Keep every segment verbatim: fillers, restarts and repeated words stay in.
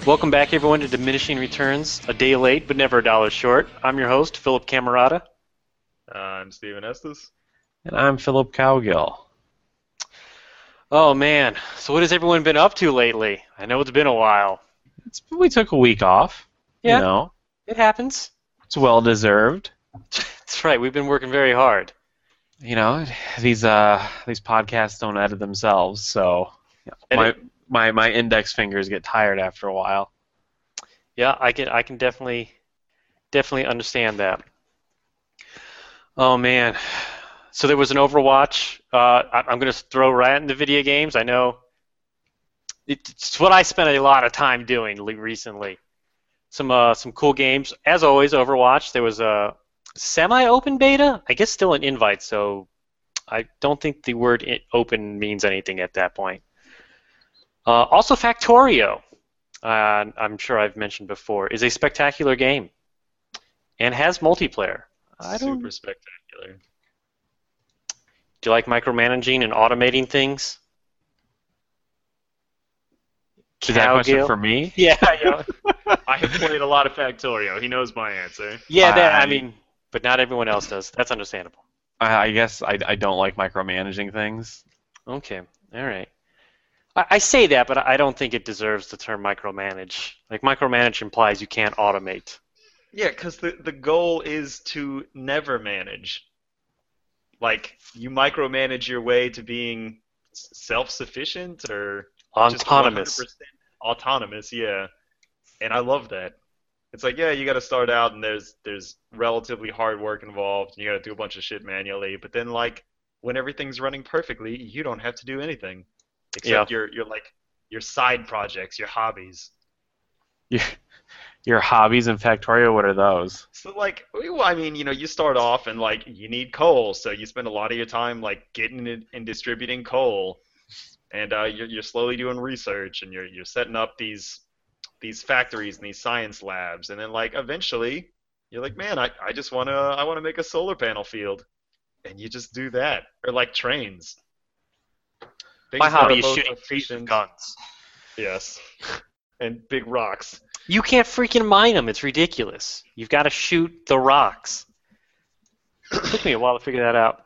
Welcome back, everyone, to Diminishing Returns, a day late but never a dollar short. I'm your host, Philip Camerata. Uh, I'm Steven Estes. And I'm Philip Cowgill. Oh, man. So what has everyone been up to lately? I know it's been a while. It's, we took a week off. Yeah, you know. It happens. It's well-deserved. That's right. We've been working very hard. You know, these uh these podcasts don't edit themselves, so my, Edit? my my index fingers get tired after a while. Yeah, I can I can definitely definitely understand that. Oh, man. So there was an Overwatch. Uh, I, I'm going to throw right into video games. I know it's what I spent a lot of time doing le- recently. Some uh, some cool games. As always, Overwatch. There was a semi-open beta. I guess still an invite, so I don't think the word i- open means anything at that point. Uh, also, Factorio, uh, I'm sure I've mentioned before, is a spectacular game and has multiplayer. I don't. Super spectacular. Do you like micromanaging and automating things? Is that a question Cowgill? for me? Yeah, yeah. I have played a lot of Factorio. He knows my answer. Yeah, that, I I- mean, but not everyone else does. That's understandable. I, I guess I, I don't like micromanaging things. Okay, all right. I, I say that, but I don't think it deserves the term micromanage. Like, micromanage implies you can't automate. Yeah, because the, the goal is to never manage. Like, you micromanage your way to being s- self-sufficient or just Autonomous. one hundred percent autonomous, yeah. And I love that. It's like, yeah, you got to start out and there's there's relatively hard work involved and you got to do a bunch of shit manually, but then like when everything's running perfectly, you don't have to do anything except Yeah. your your like your side projects, your hobbies. Your, your hobbies in Factorio, what are those? So like, well, I mean, you know, you start off and like you need coal, so you spend a lot of your time like getting it and distributing coal, and uh, you're you're slowly doing research and you're you're setting up these these factories and these science labs, and then like eventually you're like, man, I, I just wanna I wanna make a solar panel field, and you just do that, or like trains. Things My that hobby are is both shooting trees with efficient- guns. Yes, and big rocks. You can't freaking mine them. It's ridiculous. You've got to shoot the rocks. Took me a while to figure that out.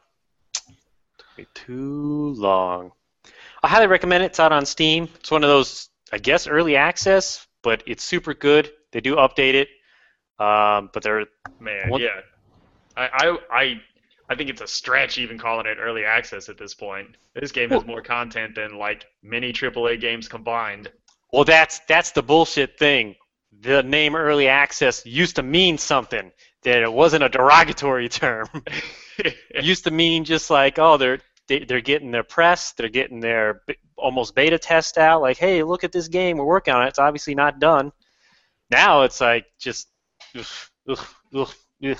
Took me too long. I highly recommend it. It's out on Steam. It's one of those, I guess, early access, but it's super good. They do update it, um, but they're Man, What- yeah. I, I I I think it's a stretch even calling it early access at this point. This game has Well- more content than like many triple A games combined. well. That's that's the bullshit thing. The name early access used to mean something. That it wasn't a derogatory term. It used to mean just like, oh, they're they, they're getting their press, they're getting their b- almost beta test out. Like, hey, look at this game, we're working on it. It's obviously not done. Now it's like just ugh, ugh, ugh, ugh.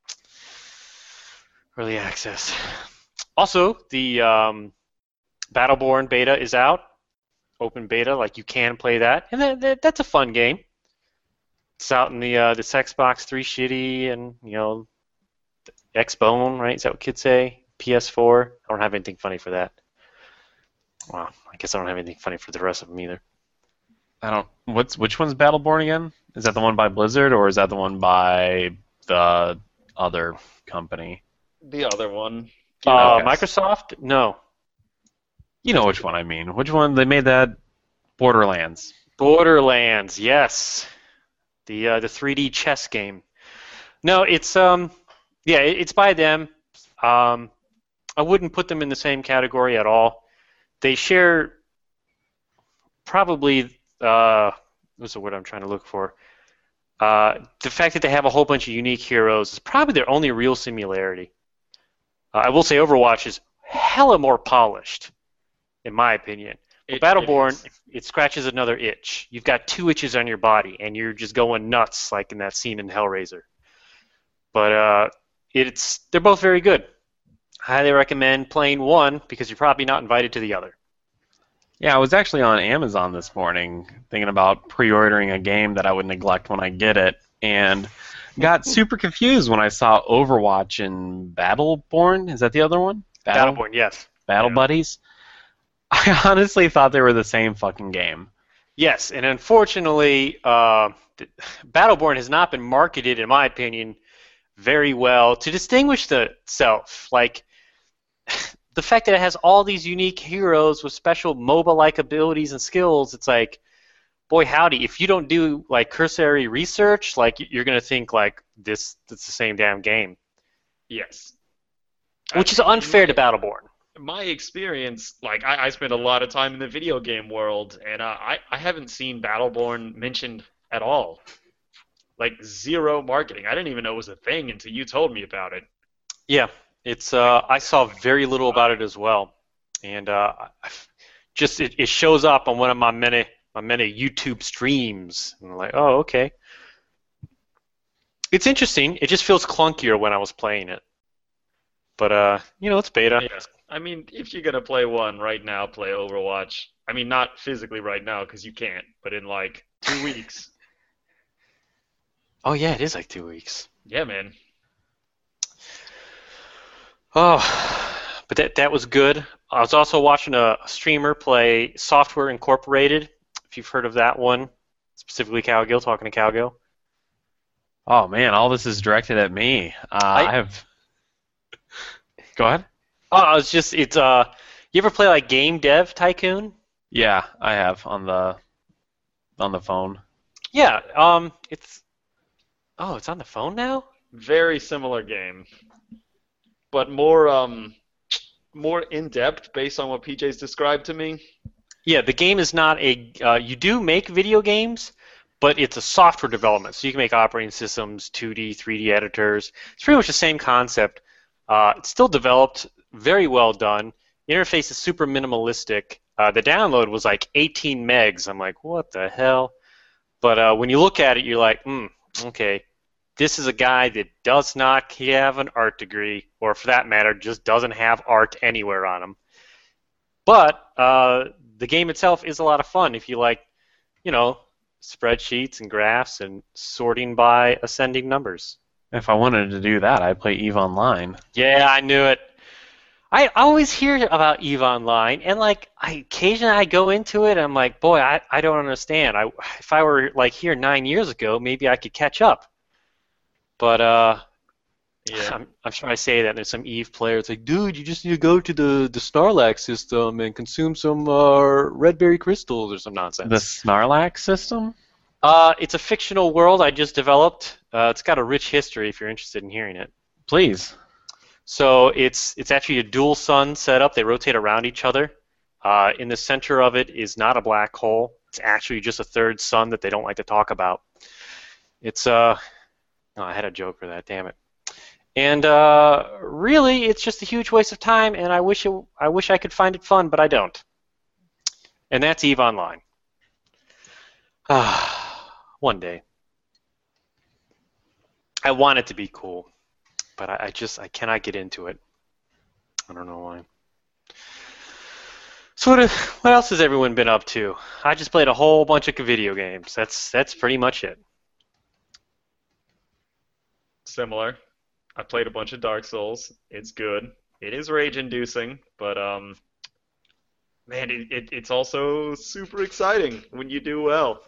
Early access. Also, the um, Battleborn beta is out. Open beta, like you can play that, and that, that, that's a fun game. It's out in the uh, this Xbox three Shitty and you know Xbone, right? Is that what kids say? P S four. I don't have anything funny for that. Well, I guess I don't have anything funny for the rest of them either. I don't. What's which one's Battleborn again? Is that the one by Blizzard or is that the one by the other company? The other one. Uh, Okay. Microsoft? No. You know which one I mean. Which one? They made that Borderlands. Borderlands, yes. The uh, the three D chess game. No, it's um yeah, it- it's by them. Um, I wouldn't put them in the same category at all. They share probably uh what's the word I'm trying to look for? Uh, the fact that they have a whole bunch of unique heroes is probably their only real similarity. Uh, I will say Overwatch is hella more polished, in my opinion. It- Battleborn, it is. it scratches another itch. You've got two itches on your body, and you're just going nuts, like in that scene in Hellraiser. But uh, it's they're both very good. Highly recommend playing one because you're probably not invited to the other. Yeah, I was actually on Amazon this morning thinking about pre-ordering a game that I would neglect when I get it, and got super confused when I saw Overwatch and Battleborn. Is that the other one? Battle, Battleborn, yes. Battle Yeah. Buddies. I honestly thought they were the same fucking game. Yes, and unfortunately, uh, th- Battleborn has not been marketed, in my opinion, very well to distinguish the itself. Like the fact that it has all these unique heroes with special MOBA-like abilities and skills, it's like, boy howdy, if you don't do like cursory research, like y- you're gonna think like this, it's the same damn game, Yes. which I- is in unfair my- to Battleborn. my experience, like I, I spent a lot of time in the video game world, and uh, I I haven't seen Battleborn mentioned at all. Like zero marketing. I didn't even know it was a thing until you told me about it. Yeah, it's. Uh, I saw very little about it as well, and uh, I- just it, it shows up on one of my many my many YouTube streams, and I'm like, oh, okay. It's interesting. It just feels clunkier when I was playing it, but uh, you know, it's beta. Yeah. I mean, if you're gonna play one right now, play Overwatch. I mean, not physically right now because you can't, but in like two weeks. Oh yeah, it is like two weeks. Yeah, man. Oh, but that that was good. I was also watching a, a streamer play Software Incorporated. If you've heard of that one, specifically Cowgill, talking to Cowgill. Oh man, all this is directed at me. Uh, I- I have. Go ahead. Oh, I was just it's uh, you ever play like Game Dev Tycoon? Yeah, I have on the on the phone. Yeah, um, it's oh, it's on the phone now. Very similar game, but more um more in depth based on what P J's described to me. Yeah, the game is not a. Uh, you do make video games, but it's a software development, so you can make operating systems, two D, three D editors. It's pretty much the same concept. Uh, it's still developed, very well done. Interface is super minimalistic. Uh, the download was like eighteen megs. I'm like, what the hell? But uh, when you look at it, you're like, hmm, okay, this is a guy that does not have an art degree, or for that matter, just doesn't have art anywhere on him. But uh, the game itself is a lot of fun if you like, you know, spreadsheets and graphs and sorting by ascending numbers. If I wanted to do that, I'd play EVE Online. Yeah, I knew it. I always hear about EVE Online, and like, I occasionally I go into it, and I'm like, boy, I, I don't understand. I if I were like here nine years ago, maybe I could catch up. But uh, Yeah. I'm I'm trying to say that, and there's some EVE player. It's like, dude, you just need to go to the the Snarlack system and consume some uh, red berry crystals or some nonsense. The Snarlack system? Uh, it's a fictional world I just developed. Uh, it's got a rich history if you're interested in hearing it. Please. So it's it's actually a dual sun setup. They rotate around each other. Uh, in the center of it is not a black hole. It's actually just a third sun that they don't like to talk about. It's uh, oh, I had a joke for that. Damn it. And uh, really, it's just a huge waste of time. And I wish it, I wish I could find it fun, but I don't. And that's EVE Online. Ah. One day. I want it to be cool, but I, I just I cannot get into it. I don't know why. So what, what else has everyone been up to? I just played a whole bunch of video games. That's that's pretty much it. Similar. I played a bunch of Dark Souls. It's good. It is rage-inducing, but um, man, it, it it's also super exciting when you do well.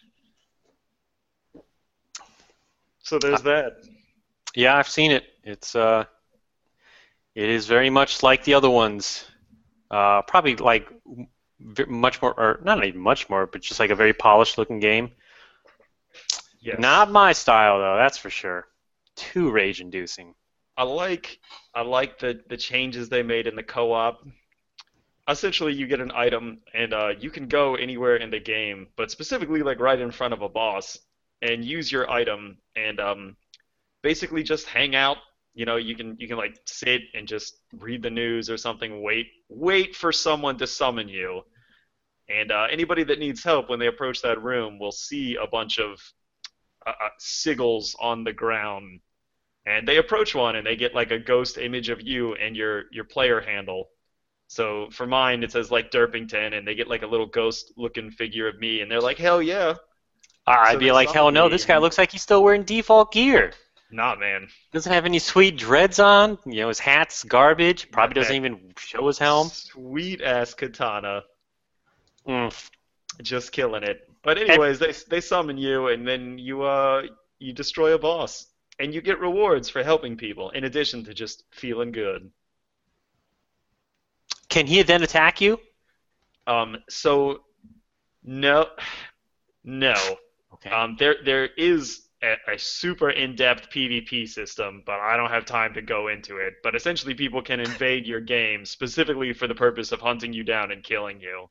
So there's that. Yeah, I've seen it. It's uh, it is very much like the other ones. Uh, probably like v- much more, or not even much more, but just like a very polished-looking game. Yes. Not my style, though. That's for sure. Too rage-inducing. I like I like the the changes they made in the co-op. Essentially, you get an item, and uh, you can go anywhere in the game, but specifically like right in front of a boss, and use your item, and um, basically just hang out. You know, you can you can like sit and just read the news or something. Wait wait for someone to summon you, and uh, anybody that needs help when they approach that room will see a bunch of uh, uh, sigils on the ground. And they approach one, and they get like a ghost image of you and your your player handle. So for mine, it says like Derpington, and they get like a little ghost-looking figure of me, and they're like, "Hell yeah!" I'd So be they like, hell summon no, me, this guy and- looks like he's still wearing default gear. Nah, man. Doesn't have any sweet dreads on. You know, his hat's garbage. Probably Not doesn't that even show his helm. Sweet ass katana. Mm. just killing it. But anyways, they they summon you, and then you uh you destroy a boss, and you get rewards for helping people, in addition to just feeling good. Can he then attack you? Um, so no, no. Okay. Um, there there is a, a super in-depth PvP system, but I don't have time to go into it. But essentially, people can invade your game specifically for the purpose of hunting you down and killing you,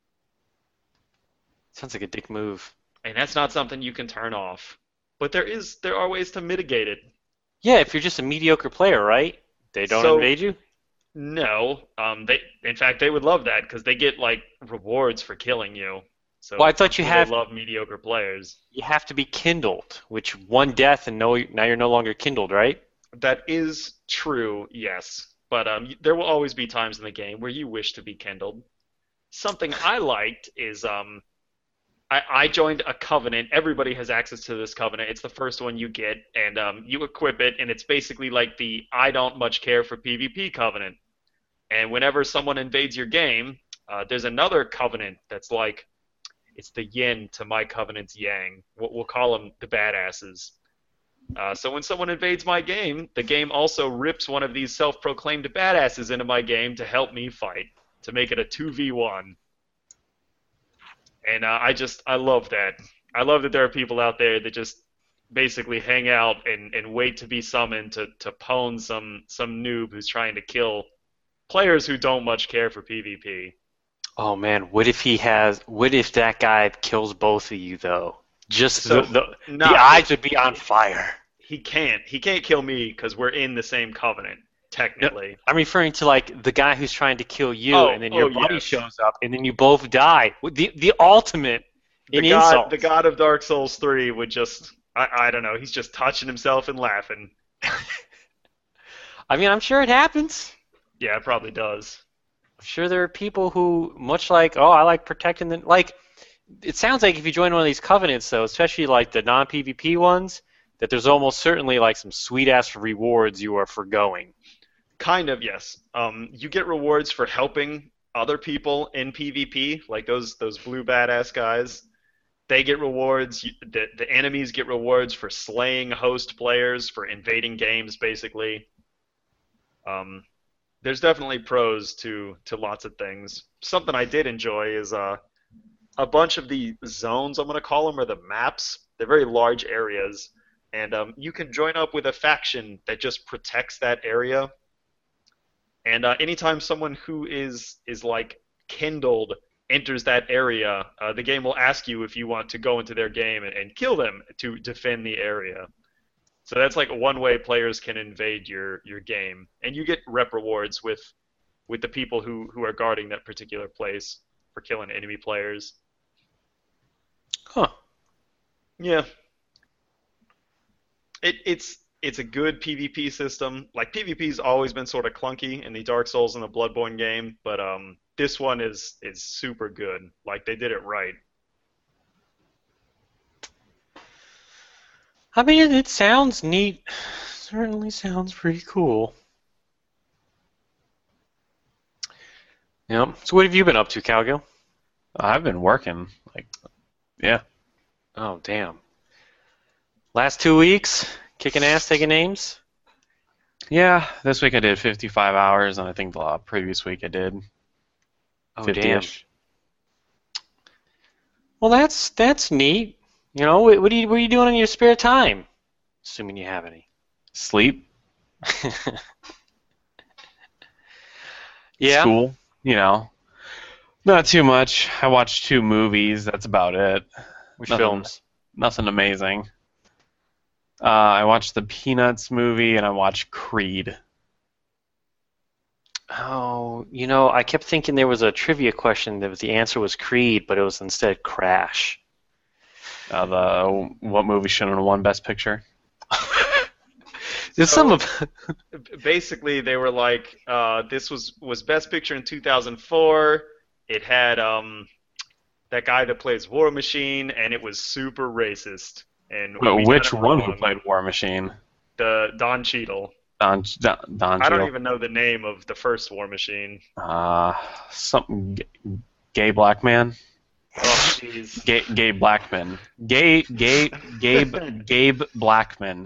Sounds like a dick move. and that's not something you can turn off. But there is there are ways to mitigate it. Yeah, if you're just a mediocre player, right? They don't So invade you? no, um, they in fact they would love that because they get like rewards for killing you. So Well, I thought you they have love mediocre players. you have to be kindled, which one death and no now you're no longer kindled, right? That is true, yes. But um, y- there will always be times in the game where you wish to be kindled. Something I liked is um, I, I joined a covenant. Everybody has access to this covenant. It's the first one you get, and um, you equip it, and it's basically like the I don't much care for PvP covenant. And whenever someone invades your game, uh, there's another covenant that's like it's the yin to my covenant's yang. We'll, we'll call them the badasses. Uh, so when someone invades my game, the game also rips one of these self-proclaimed badasses into my game to help me fight, to make it a two v one. And uh, I just, I love that. I love that there are people out there that just basically hang out and, and wait to be summoned to, to pwn some, some noob who's trying to kill players who don't much care for PvP. Oh man, what if he has? What if that guy kills both of you though? Just So, the the, nah, the eyes would be on fire. he can't. He can't kill me because we're in the same covenant, technically. I'm referring to like the guy who's trying to kill you, Oh, and then your oh, buddy yes. shows up, and then you both die. The the ultimate in The god, insult. the god of Dark Souls three would just, I, I don't know, he's just touching himself and laughing. I mean, I'm sure it happens. Yeah, it probably does. I'm sure there are people who, much like, oh, I like protecting the like. It sounds like if you join one of these covenants, though, especially like the non-PvP ones, that there's almost certainly like some sweet-ass rewards you are foregoing. Kind of, yes. Um, you get rewards for helping other people in PvP, like those those blue badass guys. They get rewards. You- The the enemies get rewards for slaying host players, for invading games, basically. Um, there's definitely pros to to lots of things. Something I did enjoy is uh, a bunch of the zones, I'm going to call them, or the maps. They're very large areas, and um, you can join up with a faction that just protects that area. And uh, anytime someone who is is like kindled enters that area, uh, the game will ask you if you want to go into their game and, and kill them to defend the area. So that's like one way players can invade your, your game, and you get rep rewards with with the people who, who are guarding that particular place for killing enemy players. Huh. Yeah, it, it's it's a good PvP system. Like PvP's always been sort of clunky in the Dark Souls and the Bloodborne game, but um, this one is is super good. Like they did it right. I mean, it sounds neat. Certainly sounds pretty cool. Yep. So what have you been up to, Calgill? I've been working. Like, yeah. Oh, damn. Last two weeks, kicking ass, taking names? Yeah, this week I did fifty-five hours, and I think the uh, previous week I did Oh, damn. fifty-ish. Well, that's that's neat. You know, what, what are you what are you doing in your spare time? Assuming you have any. Sleep, Yeah. school, you know. Not too much. I watched two movies. That's about it. Which Nothing. films? Nothing amazing. Uh, I watched the Peanuts movie, and I watched Creed. Oh, you know, I kept thinking there was a trivia question that the answer was Creed, but it was instead Crash. Uh, the what movie should have won Best Picture? There's So- some of Basically, they were like, uh, this was was Best Picture in two thousand four. It had um, that guy that plays War Machine, and it was super racist. And But we which got it one who wrong. played War Machine? The Don Cheadle. Don Don, Don I don't Cheadle. even know the name of the first War Machine. Uh, something g- gay black man. Oh, jeez. Ga- Gabe Blackman. Gabe, Gabe, Gabe, Gabe Blackman.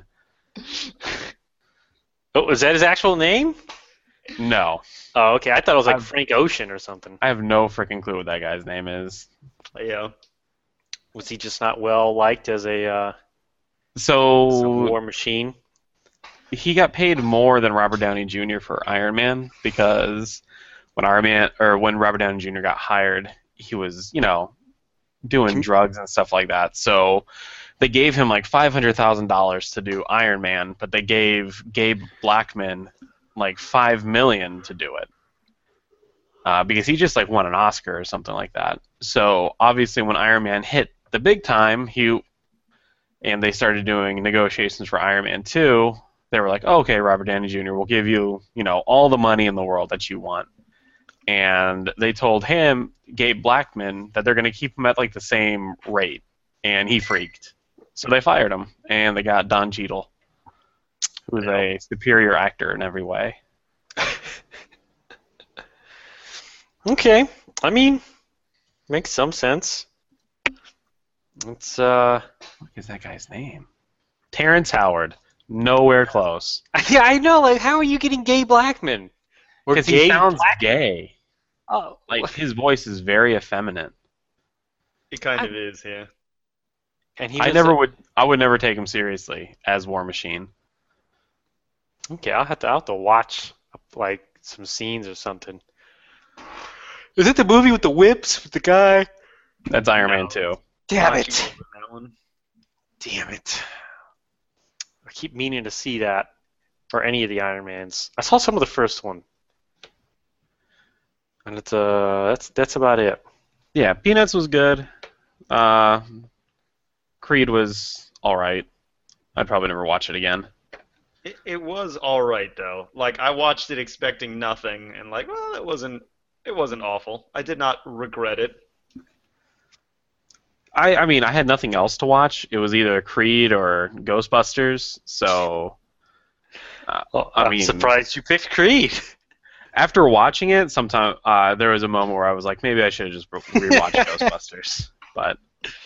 Oh, is that his actual name? No, Oh, okay. I thought it was like I've- Frank Ocean or something. I have no freaking clue what that guy's name is. Yeah. Was he just not well liked as a uh, So war machine? he got paid more than Robert Downey Junior for Iron Man because when Iron Man or when Robert Downey Junior got hired, he was, you know, doing drugs and stuff like that. So they gave him like five hundred thousand dollars to do Iron Man, but they gave Gabe Blackman like five million to do it. Uh, because he just like won an Oscar or something like that. So obviously when Iron Man hit the big time, he and they started doing negotiations for Iron Man two, they were like, oh, okay, Robert Downey Junior, we'll give you, you know, all the money in the world that you want. And they told him, Gabe Blackman, that they're going to keep him at like the same rate, and he freaked. So they fired him, and they got Don Cheadle, who was a superior actor in every way. Okay. I mean, makes some sense. It's uh. What is that guy's name? Terrence Howard. Nowhere close. Yeah, I know. Like, how are you getting Gay Blackman? Or Because he Gabe sounds Black- gay. Oh, Like his voice is very effeminate. He kind I- of is, yeah. and he I was never a- would. I would never take him seriously as War Machine. Okay, I'll have to. I'll have to watch like some scenes or something. Is it the movie with the whips with the guy? That's Iron No. Man two. Damn Watching it! over that one. Damn it! I keep meaning to see that or any of the Iron Mans. I saw some of the first one, and it's uh that's that's about it. Yeah, Peanuts was good. Uh, Creed was all right. I'd probably never watch it again. It, it was all right though. Like I watched it expecting nothing, and like, well, it wasn't. It wasn't awful. I did not regret it. I, I mean, I had nothing else to watch. It was either Creed or Ghostbusters. So, uh, Well, I I'm mean, surprised you picked Creed. after watching it, sometime uh, there was a moment where I was like, maybe I should have just re- rewatched Ghostbusters. But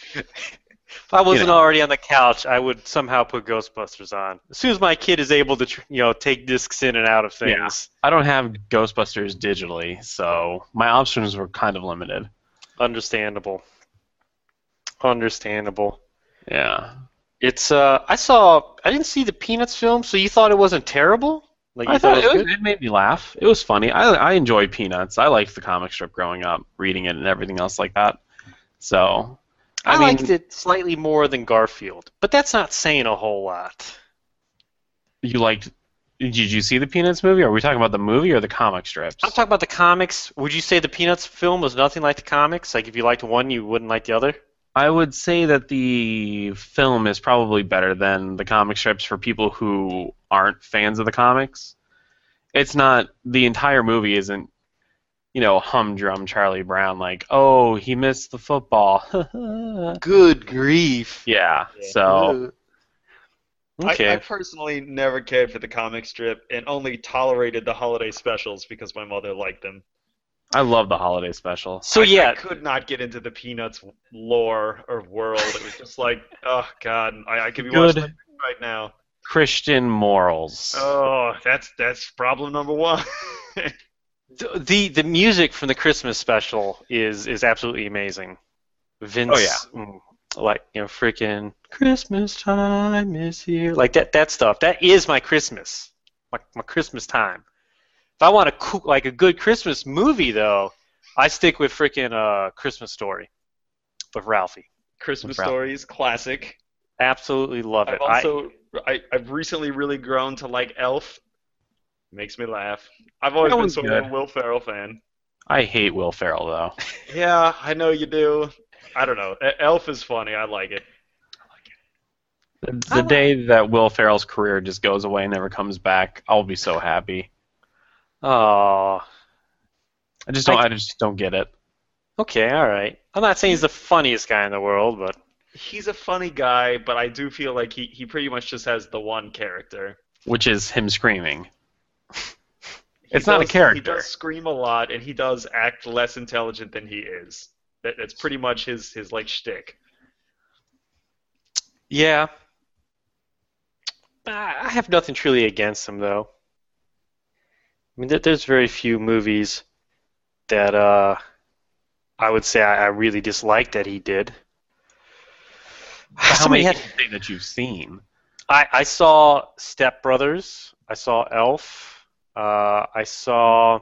If I wasn't know. already on the couch, I would somehow put Ghostbusters on. As soon as my kid is able to, tr- you know, take discs in and out of Yeah. things. I don't have Ghostbusters digitally, so my options were kind of limited. Understandable. Understandable. Yeah. It's uh, I saw. I didn't see the Peanuts film, so you thought it wasn't terrible? Like you I thought it, was, good? it made me laugh. It was funny. I I enjoyed Peanuts. I liked the comic strip growing up, reading it and everything else like that. So, I, I, mean, liked it slightly more than Garfield, but that's not saying a whole lot. you liked. Did you see the Peanuts movie? Are we talking about the movie or the comic strips? I'm talking about the comics. Would you say the Peanuts film was nothing like the comics? Like if you liked one, you wouldn't like the other? I would say that the film is probably better than the comic strips for people who aren't fans of the comics. It's not, the entire movie isn't, you know, humdrum Charlie Brown, like, oh, he missed the football. Good grief. yeah, Yeah. so, Okay. I, I personally never cared for the comic strip and only tolerated the holiday specials because my mother liked them. I love the holiday special. so I, yeah, I could not get into the Peanuts lore or world. It was just like, oh god, I, I could be Good. watching it right now. Christian morals. Oh, that's that's problem number one. the the music from the Christmas special is is absolutely amazing. Vince, Oh, yeah. mm, like you know, freaking Christmas time is here, like that that stuff. That is my Christmas, my my Christmas time. If I want a cool, like a good Christmas movie though, I stick with freaking uh Christmas Story with Ralphie. Christmas Ralph. Stories, classic. Absolutely love it. I've also I, I've recently really grown to like Elf. Makes me laugh. I've always That been one's sort good. of a Will Ferrell fan. I hate Will Ferrell, though. Yeah, I know you do. I don't know. E- Elf is funny. I like it. The, the day that Will Ferrell's career just goes away and never comes back, I'll be so happy. I, oh, I just don't. I- I just don't get it. okay, all right. I'm not saying he's the funniest guy in the world, but He's a funny guy, but I do feel like he, he pretty much just has the one character. Which is him screaming. He It's not a does- character. He does scream a lot, and he does act less intelligent than he is. That, that's pretty much his his like shtick. Yeah, I I have nothing truly against him though. I mean, there, there's very few movies that uh, I would say I, I really dislike that he did. But how Somebody many had. can you say that you've seen? I, I saw Step Brothers. I saw Elf. Uh, I saw.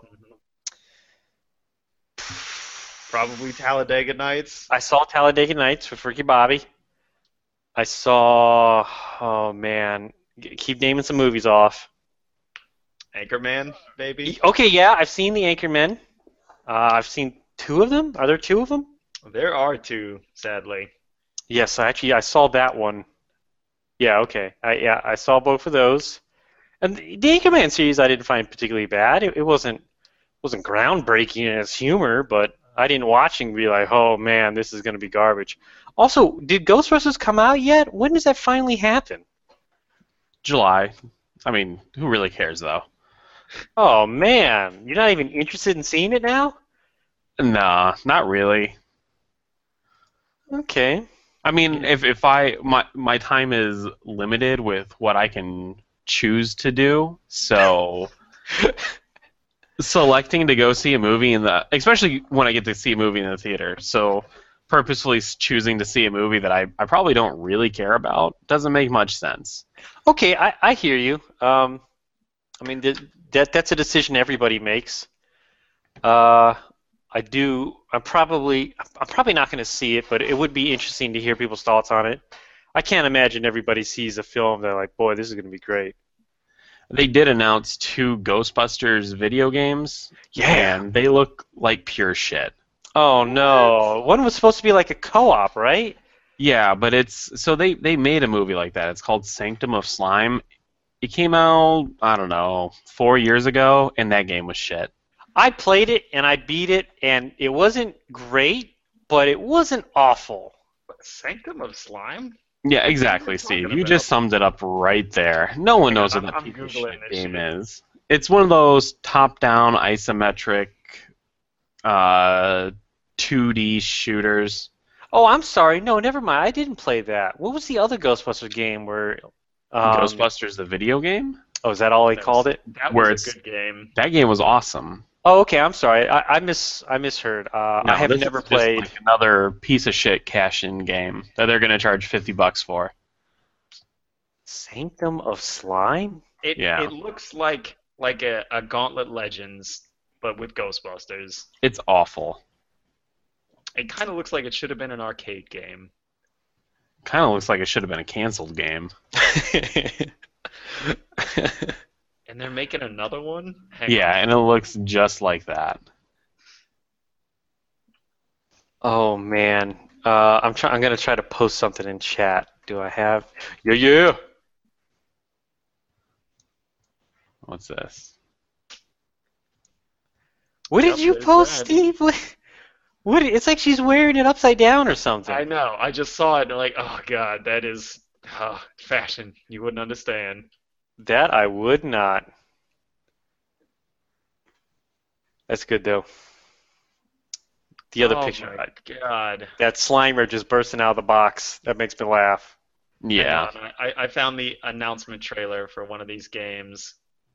Probably Talladega Nights. I saw Talladega Nights with Ricky Bobby. I saw. Oh man, G- keep naming some movies off. Anchorman, maybe. Okay, yeah, I've seen The Anchormen. Uh, I've seen two of them. Are there two of them? There are two, sadly. Yes, I actually I saw that one. Yeah, okay. I yeah, I saw both of those. And the, the Anchorman series I didn't find particularly bad. It, it wasn't wasn't groundbreaking in its humor, but I didn't watch and be like, oh man, this is gonna be garbage. Also, did Ghostbusters come out yet? When does that finally happen? July. I mean, who really cares though? Oh man, you're not even interested in seeing it now? Nah, not really. Okay. I mean, if if I my my time is limited with what I can choose to do, so selecting to go see a movie in the, especially when I get to see a movie in the theater, so purposefully s- choosing to see a movie that I, I probably don't really care about doesn't make much sense. Okay, I, I hear you. Um, I mean th- that that's a decision everybody makes. Uh, I do. I'm probably I'm probably not going to see it, but it would be interesting to hear people's thoughts on it. I can't imagine everybody sees a film they're like, boy, this is going to be great. They did announce two Ghostbusters video games, Yeah. and they look like pure shit. Oh no, one was supposed to be like a co-op, right? Yeah, but it's so they they made a movie like that. It's called Sanctum of Slime. It came out, I don't know, four years ago, and that game was shit. I played it and I beat it, and it wasn't great, but it wasn't awful. Sanctum of Slime? Yeah, exactly, You're Steve. talking You about- just summed it up right there. No one Hang on, knows what I'm- that I'm piece of Googling shit this game shit. is. It's one of those top-down isometric uh, two D shooters. Oh, I'm sorry. No, never mind. I didn't play that. What was the other Ghostbusters game where? Um, Ghostbusters, the video game. Oh, is that all they That called was- it? That Where was a it's- good game. That game was awesome. Oh, okay. I'm sorry. I, I mis I misheard. Uh, No, I have this never is just played. like another piece of shit cash-in game that they're gonna charge fifty bucks for. Sanctum of Slime? It Yeah. it looks like like a, a Gauntlet Legends, but with Ghostbusters. It's awful. It kind of looks like it should have been an arcade game. Kind of looks like it should have been a canceled game. And they're making another one? Hang Yeah, on. and it looks just like that. Oh man. Uh, I'm trying. I'm gonna try to post something in chat. Do I have? Yeah, yeah. What's this? What did Yep, you there's post, that. Steve? What? What? It's like she's wearing it upside down or something. I know. I just saw it and like, oh god, that is oh, fashion. You wouldn't understand. That I would not. That's good though. The other oh picture, my god. that Slimer just bursting out of the box. That makes me laugh. Yeah. Hang on, I, I found the announcement trailer for one of these games.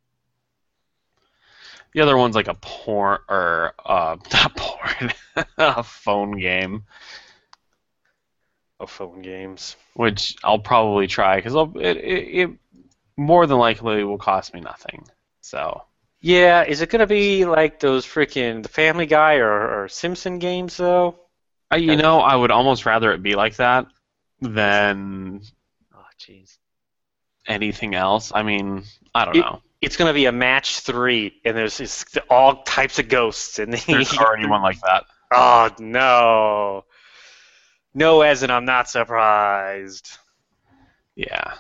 The other one's like a porn or uh not porn, a phone game, Oh, phone games. which I'll probably try because it, it it more than likely will cost me nothing. So Yeah, is it gonna be like those freaking the Family Guy or, or Simpson games though? I, you know, I would almost rather it be like that than Oh jeez. anything else. I mean, I don't It- know. It's gonna be a match three, and there's just all types of ghosts, and There's already one like that. Oh no, no, as in I'm not surprised. Yeah.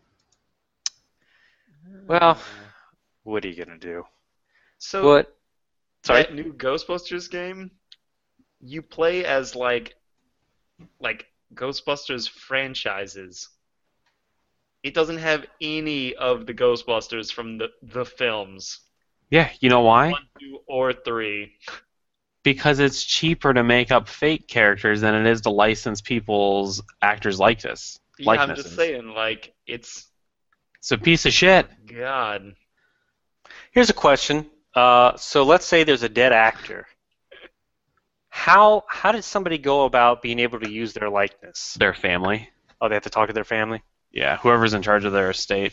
Well, what are you gonna do? So What? Sorry. that new Ghostbusters game, you play as like like Ghostbusters franchises. It doesn't have any of the Ghostbusters from the the films. Yeah. You know why? One, two, or three. Because it's cheaper to make up fake characters than it is to license people's actors' likeness. Yeah, I'm likenesses. just saying, like, it's It's a piece of shit. God. Here's a question. Uh, so let's say there's a dead actor. How how did somebody go about being able to use their likeness? Their family. Oh, they have to talk to their family? Yeah, whoever's in charge of their estate.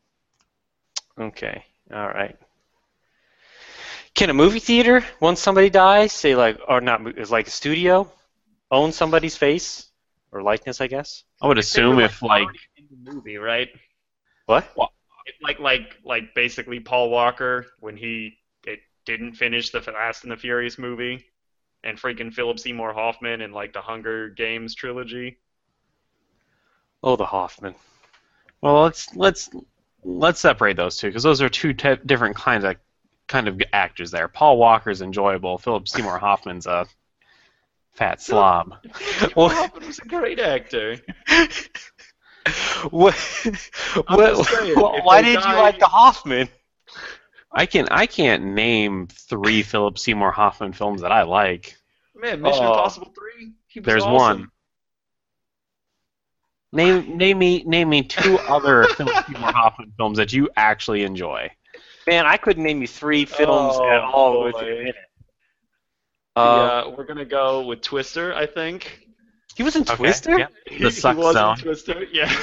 Okay, all right. Can a movie theater, once somebody dies, say like, or not, is like a studio, own somebody's face or likeness, I guess? I would assume They were, if like in the movie, right? What? It, like like like basically Paul Walker when he it didn't finish the Fast and the Furious movie, and freaking Philip Seymour Hoffman in like the Hunger Games trilogy. Oh, the Hoffman. well let's let's let's separate those two because those are two te- different kinds of kind of actors there. Paul Walker's enjoyable. Philip Seymour Hoffman's a fat slob. Well, Hoffman was a great actor. What? I'm what just saying, wh- if why they did die- you like the Hoffman? I can I can't name three Philip Seymour Hoffman films that I like. Man, Mission Oh. Impossible three. He was There's awesome. one. Name name me name me two other Philip Seymour Hoffman films that you actually enjoy. Man, I couldn't name you three films Oh, at all boy. within a minute. Uh, yeah, we're gonna go with Twister, I think. he was in Twister? yeah. He, The Suck he was Zone. in Twister, yeah.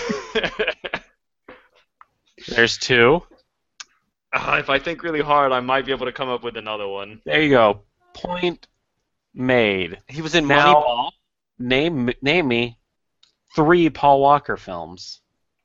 There's two. Uh, if I think really hard, I might be able to come up with another one. There you go. Point made. He was in Now- Moneyball. Name name me three Paul Walker films.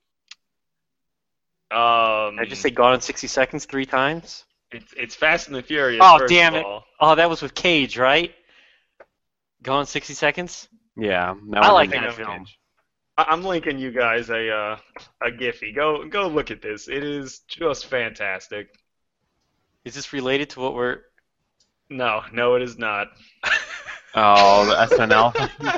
Um, Did I just say Gone in sixty seconds three times? it's it's Fast and the Furious. Oh, first damn of it. all. Oh, that was with Cage, right? Gone in sixty seconds? Yeah, that I was like in that Cage. film. I- I'm linking you guys a uh, a Giphy. Go go look at this. It is just fantastic. Is this related to what we're... No, no, it is not. Oh, the S N L.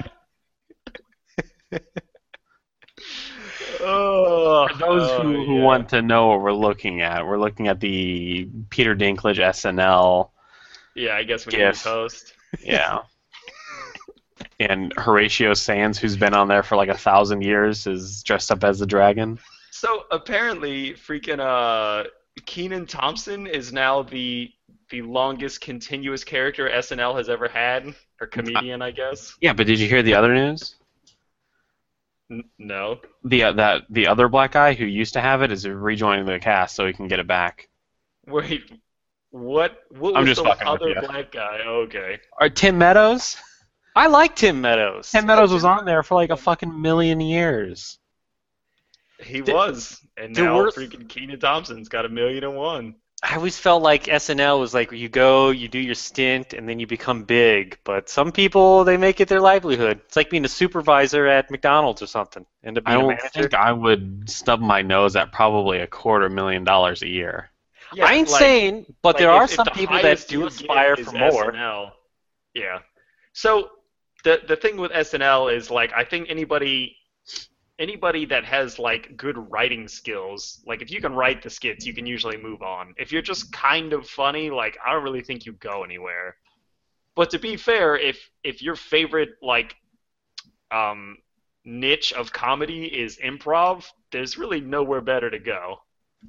Oh, For those oh, who, who yeah. want to know what we're looking at, we're looking at the Peter Dinklage S N L. Yeah, I guess when Gif. you host. Yeah. And Horatio Sands, who's been on there for like a thousand years, is dressed up as the dragon. So apparently, freaking uh, Kenan Thompson is now the the longest continuous character S N L has ever had, or comedian, I guess. Yeah, but did you hear the other news? N- no. The uh, that the other black guy who used to have it is rejoining the cast so he can get it back. Wait, what? What I'm was just the fucking with other you. black guy? Okay. Or Tim Meadows? I like Tim Meadows. Tim Meadows was on there for like a fucking million years. He Did- was, and there now were- freaking Kenan Thompson's got a million and one. I always felt like S N L was like you go, you do your stint, and then you become big. But some people, they make it their livelihood. It's like being a supervisor at McDonald's or something. End up I being a don't manager. think I would stub my nose at probably a quarter million dollars a year. Yeah, I ain't like- saying, but like there if- are if some the people that highest do you aspire get for is more. S N L. Yeah. So the the thing with S N L is like I think anybody anybody that has like good writing skills, like if you can write the skits, you can usually move on. If you're just kind of funny, like I don't really think you go anywhere. But to be fair, if if your favorite like um niche of comedy is improv, there's really nowhere better to go.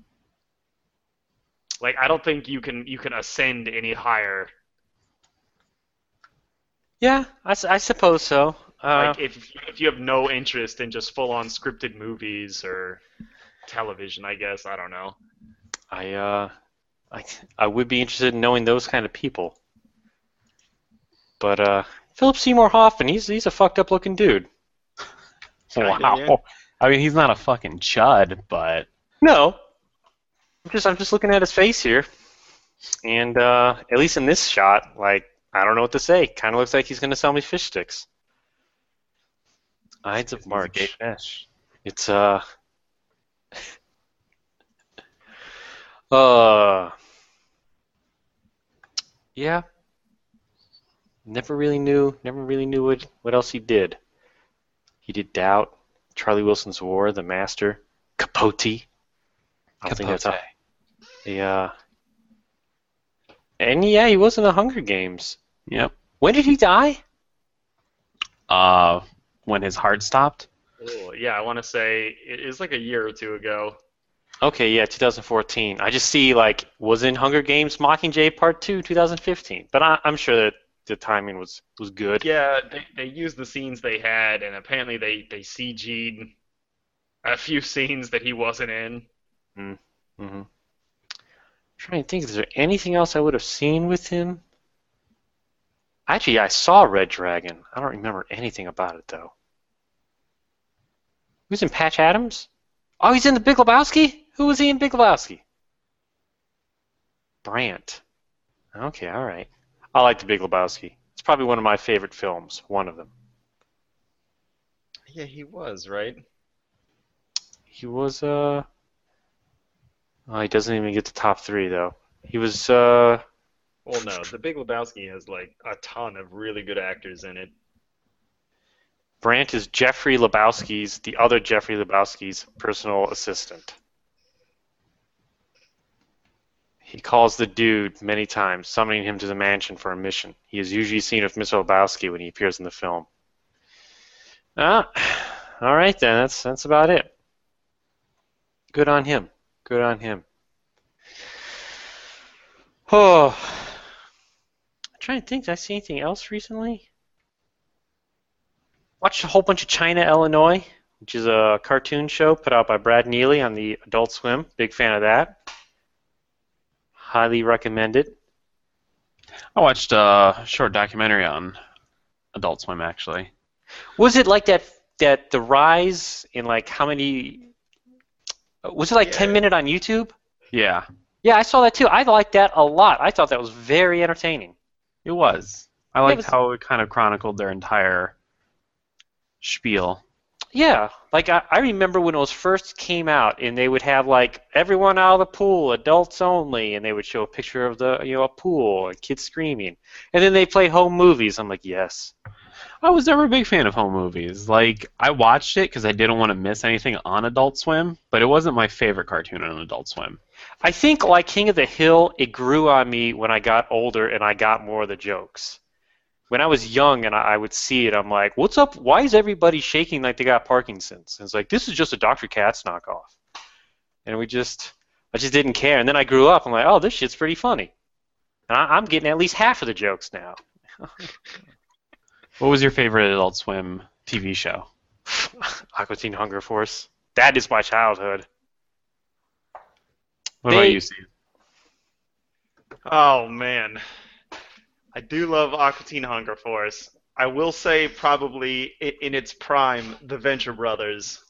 Like I don't think you can you can ascend any higher. Yeah, I, s- I suppose so. Uh, Like if if you have no interest in just full on scripted movies or television, I guess I don't know. I uh, I I would be interested in knowing those kind of people. But uh, Philip Seymour Hoffman, he's he's a fucked up looking dude. Kinda, Wow. yeah. I mean, he's not a fucking chud, but No, I'm just I'm just looking at his face here, and uh, at least in this shot, like I don't know what to say. Kind of looks like he's gonna sell me fish sticks. Ides of he's a March. gay fish. It's uh. uh. Yeah. Never really knew. Never really knew what what else he did. He did Doubt, Charlie Wilson's War, The Master, Capote. I don't think that's Capote. a. Yeah. And yeah, he was in the Hunger Games. Yep. When did he die? Uh, when his heart stopped. Oh, yeah, I want to say it is like a year or two ago. Okay, yeah, two thousand fourteen. I just see like was in Hunger Games Mockingjay Part Two, twenty fifteen. But I, I'm sure that the timing was was good. Yeah, they, they used the scenes they had, and apparently they, they C G'd a few scenes that he wasn't in. Mm-hmm. Trying to think, is there anything else I would have seen with him? Actually, I saw Red Dragon. I don't remember anything about it though. He was in Patch Adams? Oh, he's in the Big Lebowski? Who was he in Big Lebowski? Brant. Okay, all right. I like the Big Lebowski. It's probably one of my favorite films. One of them. Yeah, he was, right? He was, uh... Oh, he doesn't even get the top three, though. He was, uh... Well, no, The Big Lebowski has like a ton of really good actors in it. Brant is Jeffrey Lebowski's, the other Jeffrey Lebowski's personal assistant. He calls the dude many times, summoning him to the mansion for a mission. He is usually seen with Mister Lebowski when he appears in the film. Ah, all right then. That's that's about it. Good on him. Good on him. Oh, I'm trying to think. Did I see anything else recently? Watched a whole bunch of China, Illinois, which is a cartoon show put out by Brad Neely on the Adult Swim. Big fan of that. Highly recommended. I watched a short documentary on Adult Swim, actually. Was it like that? That the rise in like how many? Was it like Yeah. ten minute on YouTube? Yeah, Yeah, I saw that too. I liked that a lot. I thought that was very entertaining. it was. I it liked was- how it kind of chronicled their entire spiel. Yeah, like I, I remember when it was first came out, and they would have like everyone out of the pool, adults only, and they would show a picture of the you know a pool and kids screaming, and then they play home movies. I'm like, yes. I was never a big fan of home movies. Like, I watched it because I didn't want to miss anything on Adult Swim, but it wasn't my favorite cartoon on Adult Swim. I think like King of the Hill, it grew on me when I got older and I got more of the jokes. When I was young and I, I would see it, I'm like, what's up? Why is everybody shaking like they got Parkinson's? And it's like, this is just a Doctor Katz knockoff. And we just, I just didn't care. And then I grew up, I'm like, oh, this shit's pretty funny. And I, I'm getting at least half of the jokes now. What was your favorite Adult Swim T V show? Aqua Teen Hunger Force. That is my childhood. What They- about you, Steve? Oh man, I do love Aqua Teen Hunger Force. I will say probably i- in its prime, the Venture Brothers.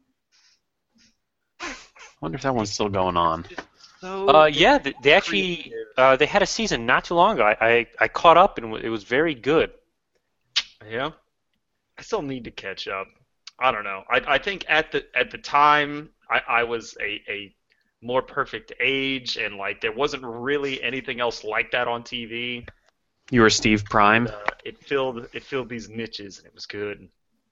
I wonder if that one's still going on. So Uh, yeah, they, they actually, creative. uh, they had a season not too long ago. I, I, I caught up and it was very good. Yeah. I still need to catch up. I don't know. I I think at the at the time I, I was a, a more perfect age and like there wasn't really anything else like that on T V. You were Steve Prime? Uh, it filled it filled these niches and it was good.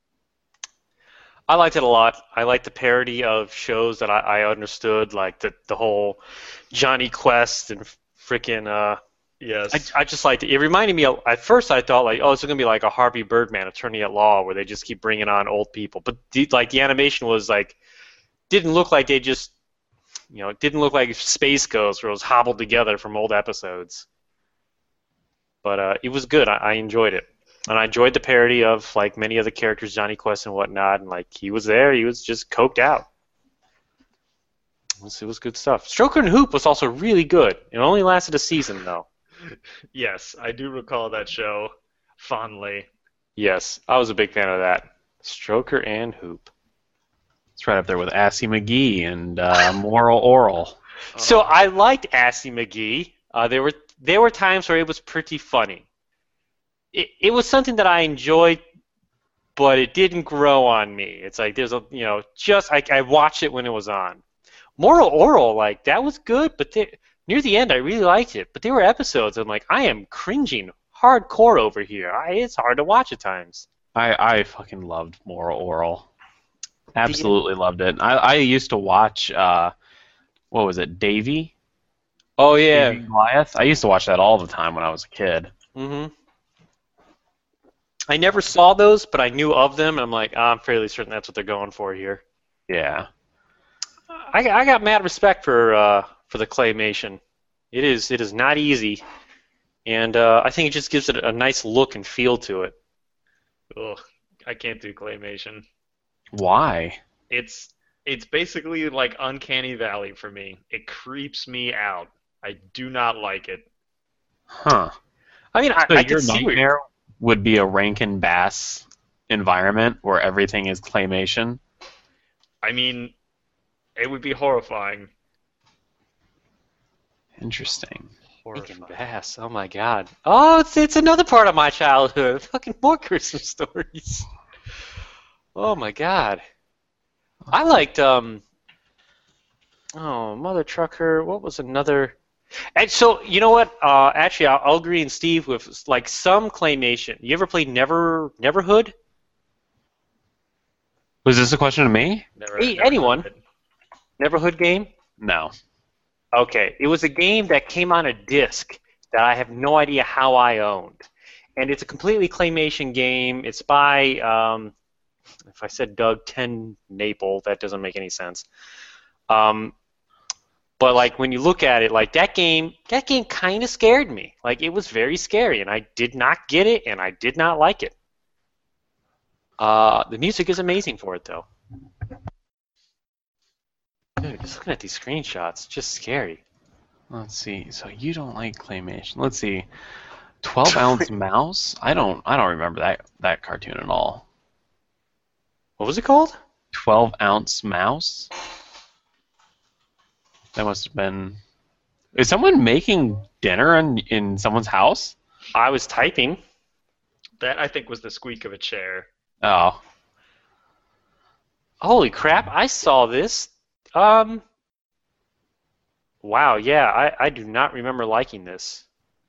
I liked it a lot. I liked the parody of shows that I, I understood, like the the whole Johnny Quest and freaking. Uh, Yes. I, I just liked it. It reminded me. Of, at first, I thought like, oh, it's gonna be like a Harvey Birdman, Attorney at Law, where they just keep bringing on old people. But the, like the animation was like, didn't look like they just, you know, it didn't look like Space Ghost, where it was hobbled together from old episodes. But uh, it was good. I, I enjoyed it. And I enjoyed the parody of like many of the characters, Johnny Quest and whatnot. And like he was there, he was just coked out. It was, it was good stuff. Stroker and Hoop was also really good. It only lasted a season though. Yes, I do recall that show fondly. Yes, I was a big fan of that. Stroker and Hoop. It's right up there with Assy McGee and uh, Moral Oral. So I liked Assy McGee. Uh, there were there were times where it was pretty funny. It it was something that I enjoyed, but it didn't grow on me. It's like there's a you know just I I watched it when it was on. Moral Oral, like that was good, but they, near the end I really liked it. But there were episodes I'm like I am cringing hardcore over here. I, it's hard to watch at times. I, I fucking loved Moral Oral. Absolutely loved it. I, I used to watch, uh, what was it, Davy? Oh yeah. Davy and Goliath? I used to watch that all the time when I was a kid. Mhm. I never saw those, but I knew of them, and I'm like, "Ah, I'm fairly certain that's what they're going for here. Yeah. I, I got mad respect for uh, for the claymation. It is it is not easy, and uh, I think it just gives it a nice look and feel to it. Ugh, I can't do claymation. Why? It's it's basically like Uncanny Valley for me. It creeps me out. I do not like it. Huh. I mean, I, So I your can see where nightmare would be a Rankin Bass environment where everything is claymation? I mean, it would be horrifying. Interesting. Rankin Horrifying. Bass. Oh my God. Oh, it's it's another part of my childhood. Fucking more Christmas stories. Oh my God. I liked um. Oh, Mother Trucker. What was another? And so you know what? Uh, actually, I'll, I'll agree with Steve with like some claymation. You ever played Never Neverhood? Was this a question to me? Never, Hey, never anyone. heard of it. Neverhood game? No. Okay, it was a game that came on a disc that I have no idea how I owned, and it's a completely claymation game. It's by um, if I said Doug Ten Maple, that doesn't make any sense. Um, but like when you look at it, like that game, that game kind of scared me. Like it was very scary, and I did not get it, and I did not like it. Uh, the music is amazing for it, though. Dude, just looking at these screenshots, just scary. Let's see. So you don't like claymation. Let's see. twelve ounce mouse? I don't I don't remember that that cartoon at all. What was it called? twelve ounce mouse? That must have been. Is someone making dinner in in someone's house? I was typing. That I think was the squeak of a chair. Oh. Holy crap, I saw this. Um, wow, yeah, I, I do not remember liking this.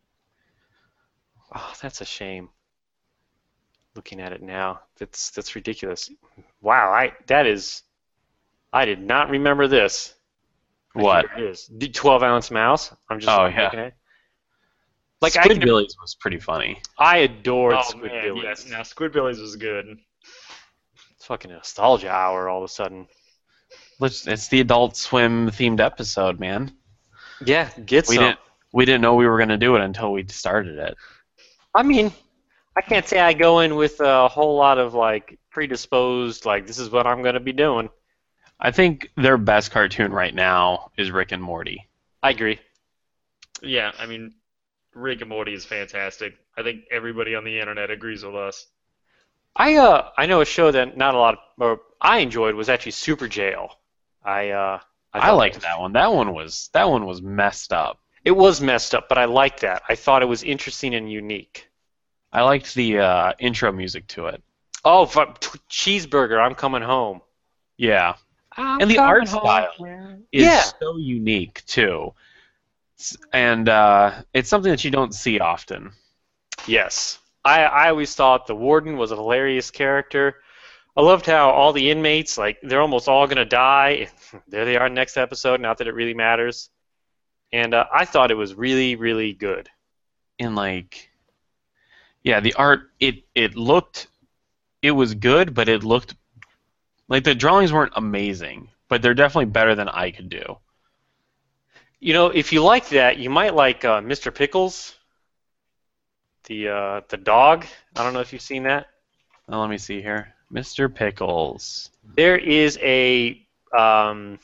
Oh, that's a shame. Looking at it now, that's that's ridiculous. Wow, I that is, I did not remember this. What? Here it is. D- twelve ounce mouse. I'm just Oh, looking yeah. at it. Like I Squid can, Billies was pretty funny. I adored Oh Squid man, Billies. yes. Now Squidbillies was good. It's fucking nostalgia hour all of a sudden. Let's, it's the Adult Swim themed episode, man. Yeah, get We some. didn't we didn't know we were gonna do it until we started it. I mean, I can't say I go in with a whole lot of like predisposed, like this is what I'm gonna be doing. I think their best cartoon right now is Rick and Morty. I agree. Yeah, I mean, Rick and Morty is fantastic. I think everybody on the internet agrees with us. I uh I know a show that not a lot of, or I enjoyed was actually Super Jail. I uh I, thought liked was- that one. That one was that one was messed up. It was messed up, but I liked that. I thought it was interesting and unique. I liked the uh, intro music to it. Oh, fu- t- cheeseburger! I'm coming home. Yeah, I'm and the coming art home. style is Yeah. so unique too. S- And uh, it's something that you don't see often. Yes, I I always thought the warden was a hilarious character. I loved how all the inmates, like, they're almost all gonna die. There they are next episode. Not that it really matters. And uh, I thought it was really, really good. And like, yeah, the art it it looked it was good, but it looked like the drawings weren't amazing, but they're definitely better than I could do. You know, if you like that, you might like uh, Mister Pickles, the uh, the dog. I don't know if you've seen that. Now, let me see here, Mister Pickles. There is a um,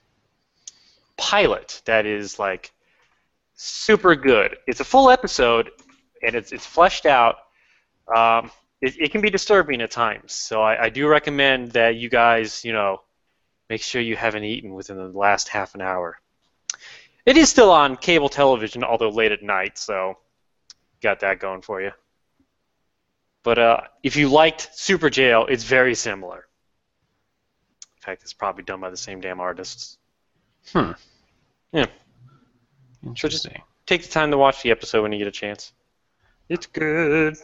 pilot that is like super good. It's a full episode, and it's it's fleshed out. Um, it, it can be disturbing at times, so I, I do recommend that you guys, you know, make sure you haven't eaten within the last half an hour. It is still on cable television, although late at night, so got that going for you. But uh, if you liked Super Jail, it's very similar. In fact, it's probably done by the same damn artists. Hmm. Yeah. Interesting. Take the time to watch the episode when you get a chance. It's good.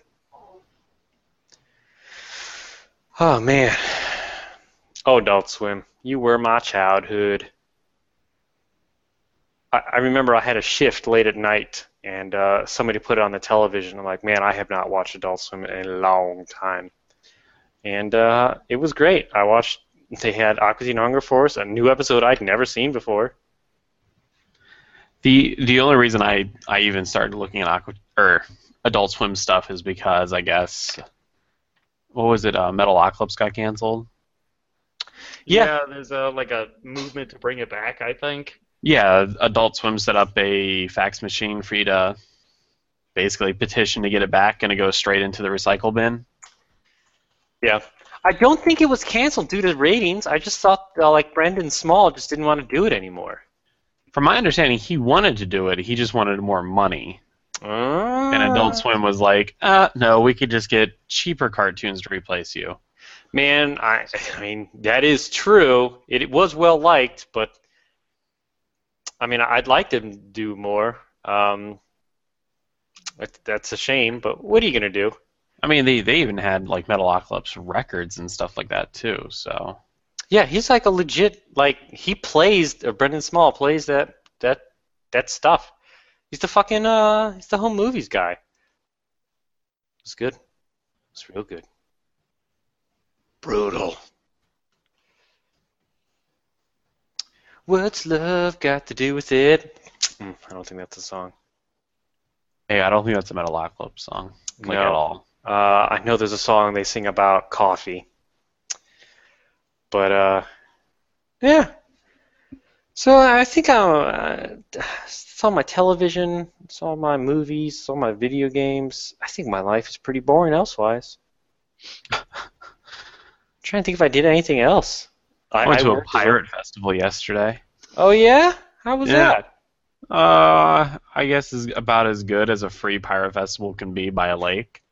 Oh, man. Oh, Adult Swim. You were my childhood. I, I remember I had a shift late at night, and uh, somebody put it on the television. I'm like, man, I have not watched Adult Swim in a long time, and uh, it was great. I watched. They had Aqua Teen Hunger Force, a new episode I'd never seen before. The the only reason I, I even started looking at Aqua or Adult Swim stuff is because I guess what was it? Uh, Metalocalypse got canceled. Yeah. Yeah, there's a like a movement to bring it back, I think. Yeah, Adult Swim set up a fax machine for you to basically petition to get it back, and it goes straight into the recycle bin. Yeah. I don't think it was canceled due to ratings. I just thought uh, like Brendan Small just didn't want to do it anymore. From my understanding, he wanted to do it. He just wanted more money. Uh, And Adult Swim was like, uh, no, we could just get cheaper cartoons to replace you. Man, I, I mean, that is true. It, it was well liked, but I mean, I'd like to do more. Um, that, that's a shame, but what are you going to do? I mean, they, they even had like Metalocalypse records and stuff like that too. So Yeah, he's like a legit, like, he plays, uh, Brendan Small plays that, that, that stuff. He's the fucking, uh, he's the home movies guy. It's good. It's real good. Brutal. What's love got to do with it? Mm, I don't think that's a song. hey, I don't think that's a Metalocalypse song, like No. at all. Uh, I know there's a song they sing about coffee. But, uh, yeah. So I think I uh, saw my television, saw my movies, saw my video games. I think my life is pretty boring elsewise. I'm trying to think if I did anything else. I went to a worked as pirate festival yesterday. Oh, yeah? How was Yeah. that? Uh, I guess is about as good as a free pirate festival can be by a lake.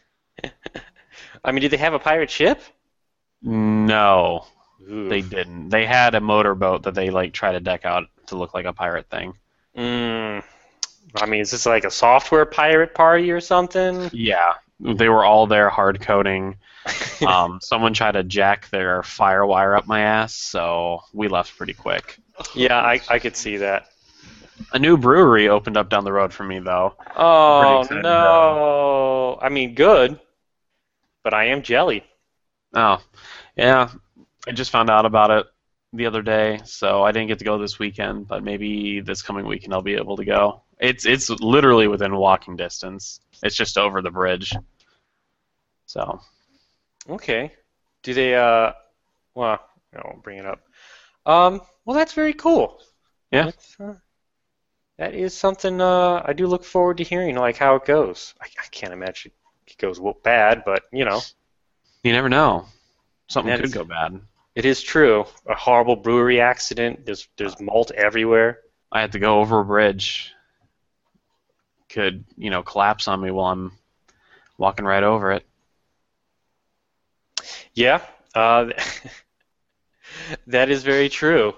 I mean, did they have a pirate ship? No, Ooh. they didn't. They had a motorboat that they like try to deck out to look like a pirate thing. Mm. I mean, is this like a software pirate party or something? Yeah, they were all there hard coding. Um, someone tried to jack their fire wire up my ass, so we left pretty quick. Yeah, I, I could see that. A new brewery opened up down the road from me, though. Oh, excited, no. I mean, good, but I am jelly. Oh, yeah. I just found out about it the other day, so I didn't get to go this weekend, but maybe this coming weekend I'll be able to go. It's it's literally within walking distance. It's just over the bridge. So, Okay. Do they, uh, well, I won't bring it up. Um, well, that's very cool. Yeah. That's, uh, that is something uh, I do look forward to hearing, like how it goes. I, I can't imagine it goes w- bad, but, you know, you never know. Something That's- could go bad. it is true. A horrible brewery accident. There's there's malt everywhere. I had to go over a bridge. Could, you know, collapse on me while I'm walking right over it. Yeah, uh, that is very true.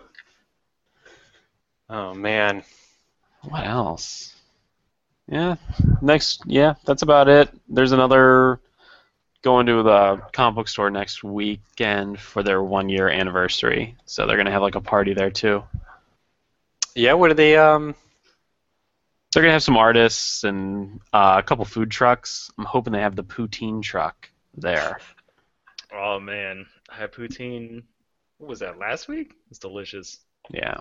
Oh, man. What else? Yeah, next, yeah, that's about it. There's another going to the comic book store next weekend for their one year anniversary. So they're going to have like a party there too. Yeah, what are they, um, They're going to have some artists and uh, a couple food trucks. I'm hoping they have the poutine truck there. Oh man, I had poutine. What was that, last week? It's delicious. Yeah.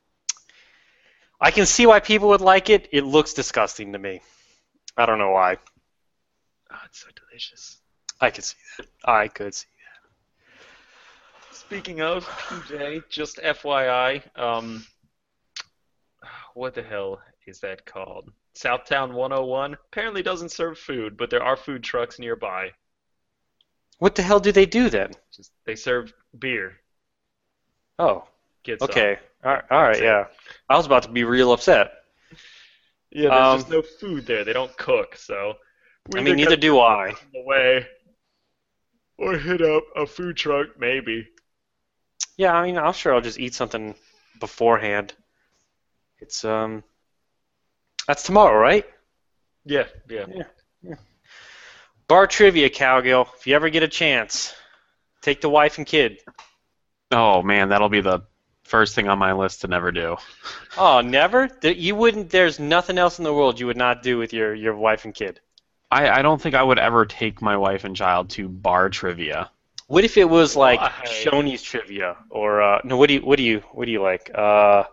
I can see why people would like it. It looks disgusting to me. I don't know why. Oh, it's so delicious. I could see that. I could see Speaking of P J, just F Y I, um, what the hell is that called? Southtown one oh one apparently doesn't serve food, but there are food trucks nearby. that. What the hell do they do then? Just they serve beer. Oh, Get some. okay. All right, all right, yeah. I was about to be real upset. Yeah, there's Um, just no food there. They don't cook, so. we I mean, either neither gotta do I. on the way, or hit up a food truck, maybe. Yeah, I mean, I'm sure I'll just eat something beforehand. It's, um, that's tomorrow, right? Yeah, yeah. Bar trivia, Cowgill. If you ever get a chance, take the wife and kid. Oh man, that'll be the First thing on my list to never do. Oh, never? Th- You wouldn't. There's nothing else in the world you would not do with your, your wife and kid. I, I don't think I would ever take my wife and child to bar trivia. What if it was like Why? Shoney's trivia, or uh, no? What do you what do you what do you like? Uh,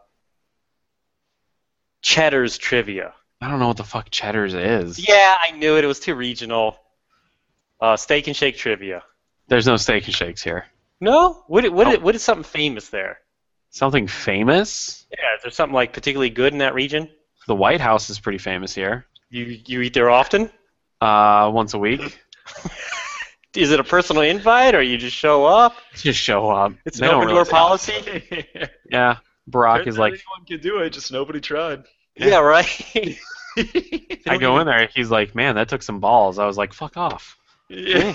Cheddar's trivia. I don't know what the fuck Cheddar's is. Yeah, I knew it. It was too regional. Uh, Steak and Shake trivia. There's no Steak and Shakes here. No? What what Oh. what is something famous there? Something famous? Yeah, is there something like particularly good in that region? The White House is pretty famous here. You you eat there often? Uh, once a week. Is it a personal invite, or you just show up? Just show up. It's They an don't open really- door policy. Yeah, Barack Turns is out like, anyone could do it, just nobody tried. Yeah, right. I go in there, he's like, man, that took some balls. I was like, fuck off. Yeah.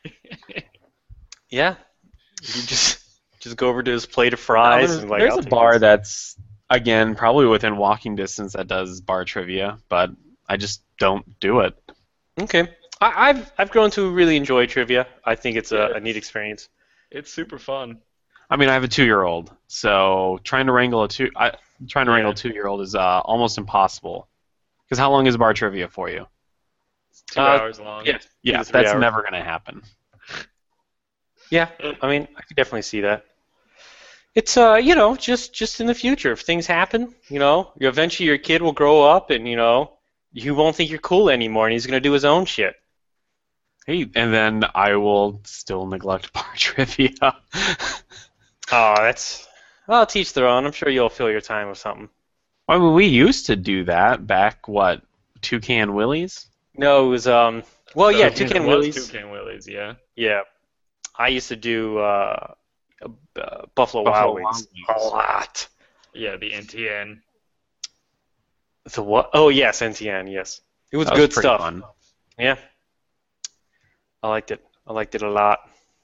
Yeah, you just just go over to his plate of fries there's and like. there's I'll a take bar this. that's, again, probably within walking distance that does bar trivia, but I just don't do it. Okay, I, I've I've grown to really enjoy trivia. I think it's a, Yeah, a neat it's- experience. It's super fun. I mean, I have a two-year-old, so trying to wrangle a two, I, trying to wrangle Yeah. a two-year-old is uh, almost impossible. Because how long is bar trivia for you? It's two Uh, hours long. Yeah, Yeah, two to three that's hours. never gonna happen. Yeah, I mean, I could definitely see that. It's uh, you know, just just in the future, if things happen, you know, you eventually your kid will grow up, and you know, you won't think you're cool anymore, and he's gonna do his own shit. Hey, and then I will still neglect bar trivia. Oh, that's. Well, teach their own. I'm sure you'll fill your time with something. I mean, we used to do that back, what, Toucan Willies? No, it was um. Well, yeah, Toucan Toucan was Willie's. Toucan Willies, yeah. Yeah, I used to do uh, uh, Buffalo, Buffalo Wild Wings Wild a Wings. lot. Yeah, the N T N. The what? Oh yes, N T N. Yes, it was That good pretty stuff. fun. Yeah, I liked it. I liked it a lot.